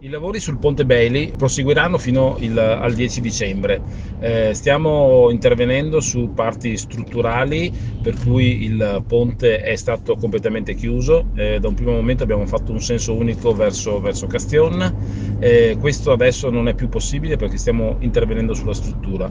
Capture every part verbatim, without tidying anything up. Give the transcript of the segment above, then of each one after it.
I lavori sul Ponte Bailey proseguiranno fino il, al dieci dicembre. Eh, stiamo intervenendo su parti strutturali per cui il ponte è stato completamente chiuso. Eh, da un primo momento abbiamo fatto un senso unico verso, verso Castion. Eh, questo adesso non è più possibile perché stiamo intervenendo sulla struttura.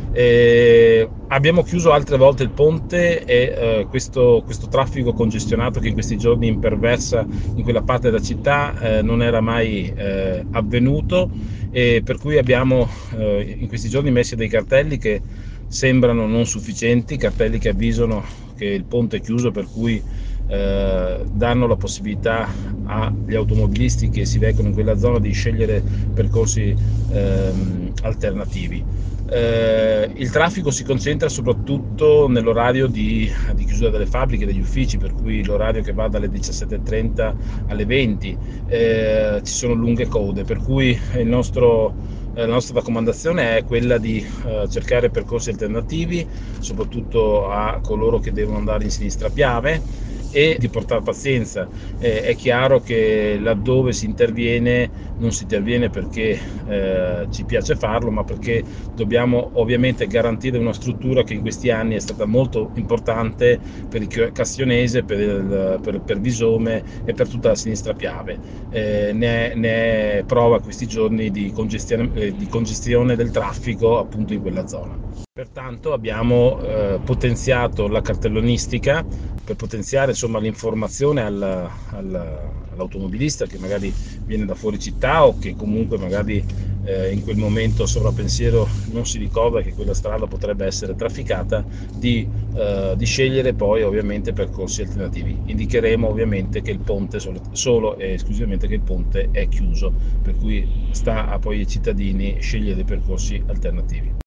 Eh, abbiamo chiuso altre volte il ponte e eh, questo, questo traffico congestionato che in questi giorni imperversa in quella parte della città eh, non era mai eh, avvenuto, e per cui abbiamo eh, in questi giorni messo dei cartelli che sembrano non sufficienti, cartelli che avvisano che il ponte è chiuso, per cui eh, danno la possibilità agli automobilisti che si recano in quella zona di scegliere percorsi ehm, alternativi. Eh, il traffico si concentra soprattutto nell'orario di, di chiusura delle fabbriche, degli uffici, per cui l'orario che va dalle diciassette e trenta alle venti. Eh, ci sono lunghe code, per cui il nostro, eh, la nostra raccomandazione è quella di eh, cercare percorsi alternativi, soprattutto a coloro che devono andare in sinistra Piave, e di portare pazienza. Eh, è chiaro che laddove si interviene non si interviene perché eh, ci piace farlo, ma perché dobbiamo ovviamente garantire una struttura che in questi anni è stata molto importante per il Cassionese, per, il, per, per Visome e per tutta la sinistra Piave. Eh, ne, è, ne è prova questi giorni di congestione, eh, di congestione del traffico appunto in quella zona. Pertanto abbiamo eh, potenziato la cartellonistica per potenziare insomma l'informazione al, al, all'automobilista che magari viene da fuori città o che comunque magari eh, in quel momento sovrappensiero non si ricorda che quella strada potrebbe essere trafficata, di, eh, di scegliere poi ovviamente percorsi alternativi. Indicheremo ovviamente che il ponte solo, solo e esclusivamente che il ponte è chiuso, per cui sta a poi ai cittadini scegliere dei percorsi alternativi.